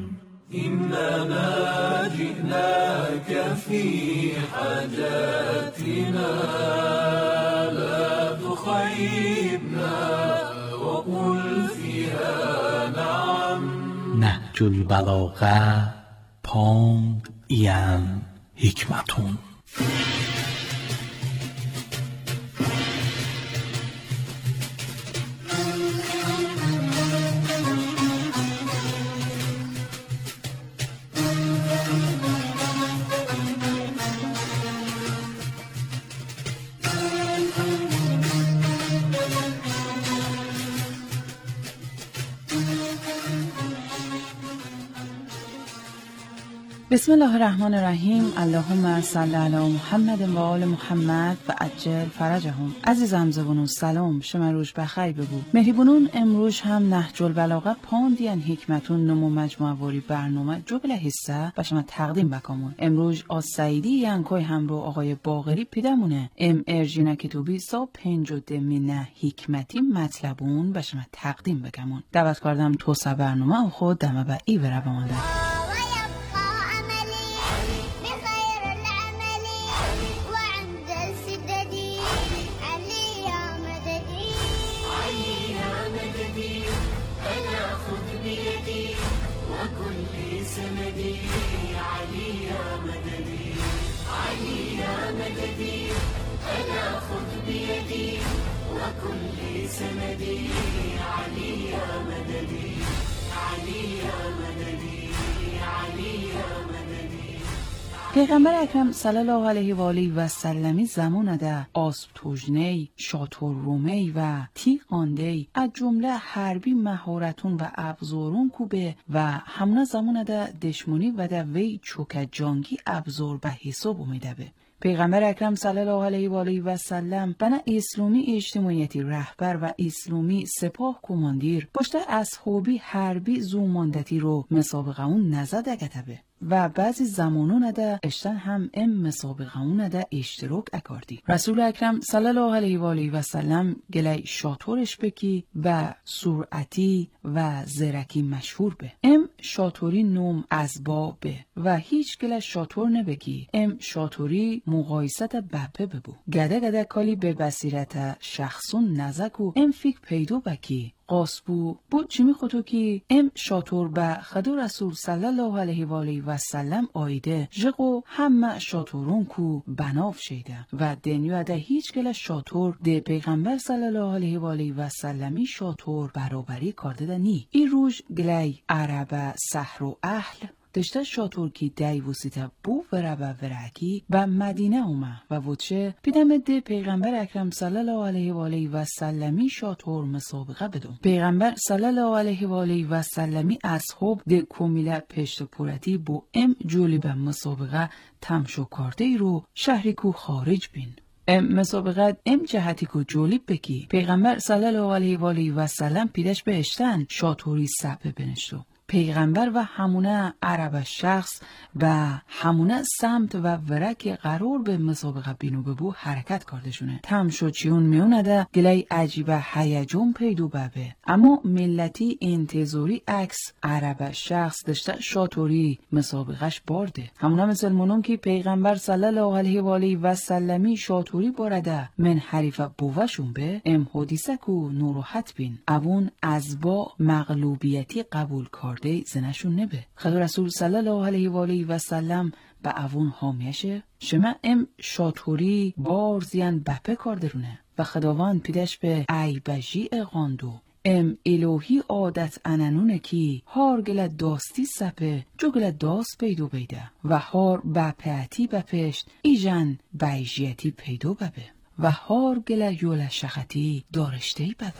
إننا جئناك في حاجاتنا لا تخيبنا وقل فيها نعم نهج البلاغه پوند این حکمتون بسم الله الرحمن الرحیم. اللهم صل علی محمد و آل محمد و عجل فرجهم. عزیزم زبونون سلام، شما روش بخیر بگو. مهریبونون امروز هم نهج البلاغه پاندیان حکمتون نمو مجموعه واری برنامه جبل حصه و شما تقدیم بکامون. امروز از سعیدی ینکوی همرو آقای باقری پیدمونه ارجینه کتوبی سا 50 نه حکمتی مطلبون و شما تقدیم بکامون. دعوت کردم تو برنامه و خود دمه با ای بره بمانده. پیغمبر اکرم صلی الله علیه و آله و سلمی زمان ده آسب توجنی، شاتور رومی و تیغاندی از جمله حربی مهارتون و ابزارون کوبه و همون زمان ده دشمنی و ده وی چوک جانگی ابزار به حساب اومیده به. پیغمبر اکرم صلی الله علیه و آله و سلم بنا اسلامی اجتماعیتی رهبر و اسلامی سپاه کماندیر پشت اصحابی حربی زوماندتی رو مسابقه اون نزده کتبه و بعضی زمانون ده اشتن هم مسابقه اون ده اشتراک اکاردی. رسول اکرم صلی الله علیه و آله و سلم گلی شاطورش بکی و سرعتی و زرکی مشهور به. شاطوری نوم از بابه و هیچ گله شاطور نبکی. شاطوری مقایست بپه ببو. گده کالی به بصیرت شخصون نزکو فکر پیدو بکی. قاسبو بود چی میخوتو که شاطور به خدو رسول صلی الله علیه و آله و سلم آیده جقو همه شاطورون کو بناف شیده و دنیا ده هیچ گله شاطور ده پیغمبر صلی الله علیه و آله و سلمی شاطور برابری کرده ده نی. این روش گلی عرب سحر و اهل دشته شاطور کی دی وسیطه بو وربه ورکی و مدینه اومه و وچه پیدم ده پیغمبر اکرم صلی الله علیه و آله و سلمی شاطور مسابقه بدون. پیغمبر صلی الله علیه و آله و سلمی اصحاب ده کمیله پشت پورتی بو جولی به مسابقه تمشو کرده ای رو شهری کو خارج بین. مسابقه جهتی کو جولی بکی. پیغمبر صلی الله علیه و آله و سلم پیدش به اشتن شاطوری سبه بنشتو. پیغمبر و همونه عرب شخص و همونه سمت و ورک قرار به مسابقه بینو ببو حرکت کردشونه. تمشو چیون میونه ده گلی عجیبه هیجان پیدو ببه. اما ملتی انتظاری عکس عرب شخص داشته شاطوری مسابقهش بارده. همونه مسلمانون که پیغمبر صلی الله علیه و آله و سلمی شاطوری بارده من حریف بوشون به حدیثه کو نوروحت بین. اون از با مغلوبیتی قبول کرد زنشون نبه. خدا رسول صلی الله علیه و آله و سلم به اوون حامیشه شما شاطوری بارزیان بپه کاردرونه و خداوند پیدش به ای بجی اقاندو الوهی عادت انانونه کی هار گل داستی سپه جو گل داست پیدو بیده و هار بپهتی بپشت ایجن بیجیتی پیدو ببه و هار گل یول شخطی دارشتی ببه.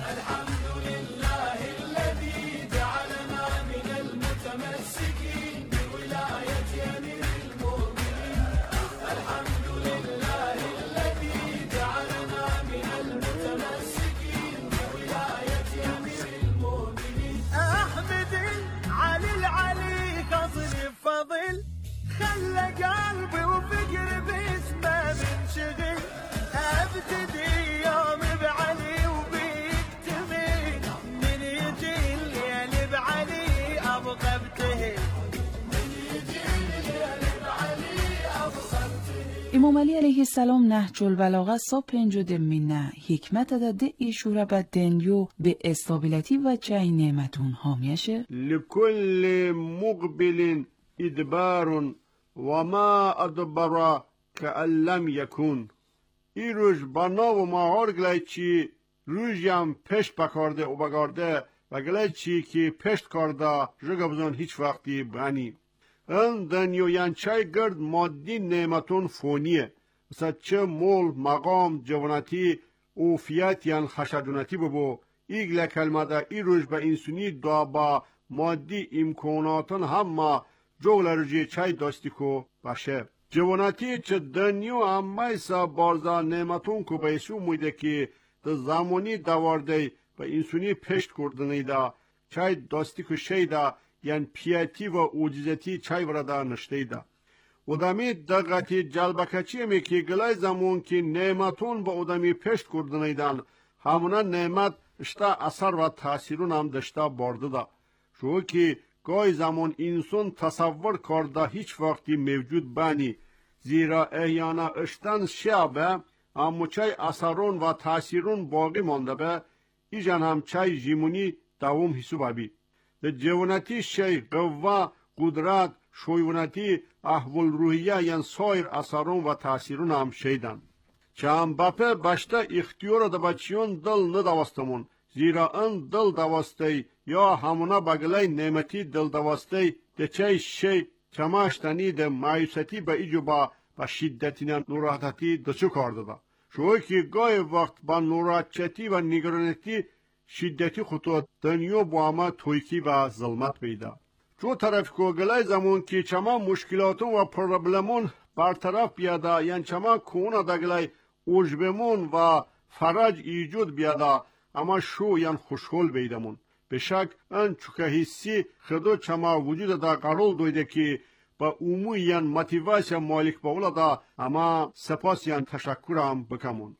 امام علی علیه السلام نهج البلاغه سا 50 نه حکمت ده ایشوره به دنیو به استابیلیتی و جای نعمتون حامیشه. لکل مقبل ادبار و ما ادبر که لم یکون. این روش بنا و مهار گلی چی روشیم پشت بکارده و بگارده و گلی چی که پشت کرده جگه بزن هیچ وقتی بانی. این دنیا یعنی چای گرد مادی نعمتون فونیه. مثلا چه مول، مقام، جوانتی، اوفیت یعنی خشدونتی ببو. ایگله کلمه ده ای روش به انسانی دا با مادی امکاناتن همه جوگلرجی چای دستی کو باشه جوانتی چه دنیو امایسا بارزا نعمتون کو بیسو مویده که ده زمانی دوارده و انسونی پشت کردنی دا چای دستی کو شیده یعنی پیاتی و اوجزتی چای ورده نشته دا ادمی دقتی جلبکچی می که گلای زمان که نعمتون با ادمی پشت کردنی دان همونا نعمت اشتا اثر و تاثیرون هم داشته برده دا شو که گاهی زمان انسان تصور کرده هیچ وقتی موجود بانی زیرا احیانا اشتن شعبه اما چای اثرون و تاثیرون باقی مانده به ایجان هم چای جیمونی دوام حسوبه بی ده جوانتی شی قوه قدرت شویونتی احوال روحیه یعن سایر اثرون و تاثیرون هم شیدن چه هم بپه بشته اختیار ده بچیون دل ندوستمون زیرا ان دل دوسته یا همونا بگلی نعمتی دل دوسته ده چه شی چماشتنی ده مایوستی به ایجو با شدتین نوراحتی دچو کرده دا شوی که گای وقت با نوراحتی و نگرانتی شدتی خطوط دنیو با ما تویکی و ظلمت بیده جو طرف که گلای زمان که چما مشکلاتون و پرابلمون برطرف بیاده یعنی چما کونه دا گلای اوجبمون و فرج ایجود بیاده اما شو یعنی خوشحال بیدمون به شک ان چوکه حسی خدو چما وجود دا قرول دویده که با عمومی یعنی موتیواسیا مالک باولا دا اما سپاس یعنی تشکر هم بکمون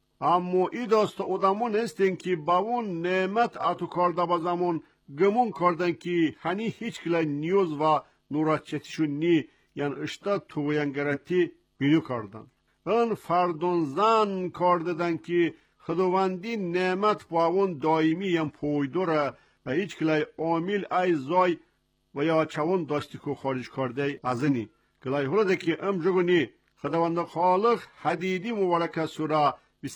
اما ای داست ادامون هستین که با اون نعمت اتو کرده با زمان گمون کردن که هنی هیچ کلی نیوز و نوراچتیشون نی یعنی اشتا توینگرتی بینو کردن ان فردون زن کردن که خداوندی نعمت با اون دائمی یعنی پویدوره و هیچ کلی عامل ای زای و یا چون داستی که خارج کرده ازنی کلای هلده که جگونی خداوند خالق حدیدی مبارک سوره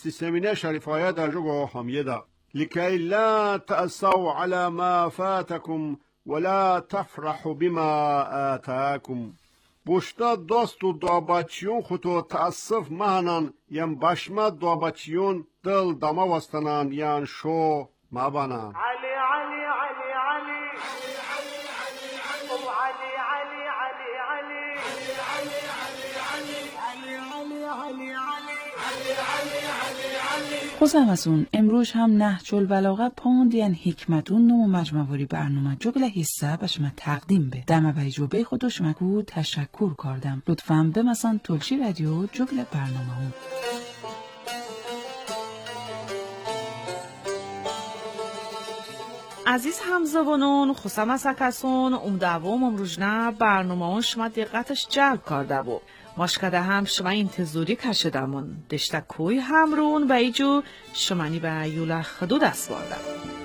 23 شریف آیه در جگو همیه ده لکی لا تأسوا على ما فاتكم ولا تفرحوا بما آتاكم بوشتا داست و دابچیون خودو تأسف مهنن یم بشمه دابچیون دل دما وستنن یم شو مبنن خوزمسون امروز هم نهج البلاغه پوند یعنی حکمتون نمو مجموعی برنامه جگل حصه بشما تقدیم به دم بای جوبه خودش مگو تشکر کردم لطفاً بمسان تلشی رادیو جگل برنامه هم عزیز همزبانان خصم سکسون دوام امروزنه برنامه شما دقتش جلب کرده بود ماشکده هم شما انتظاری کشیدمون دشته کوی همرون به ایجو شمانی به یوله خدو دست باردم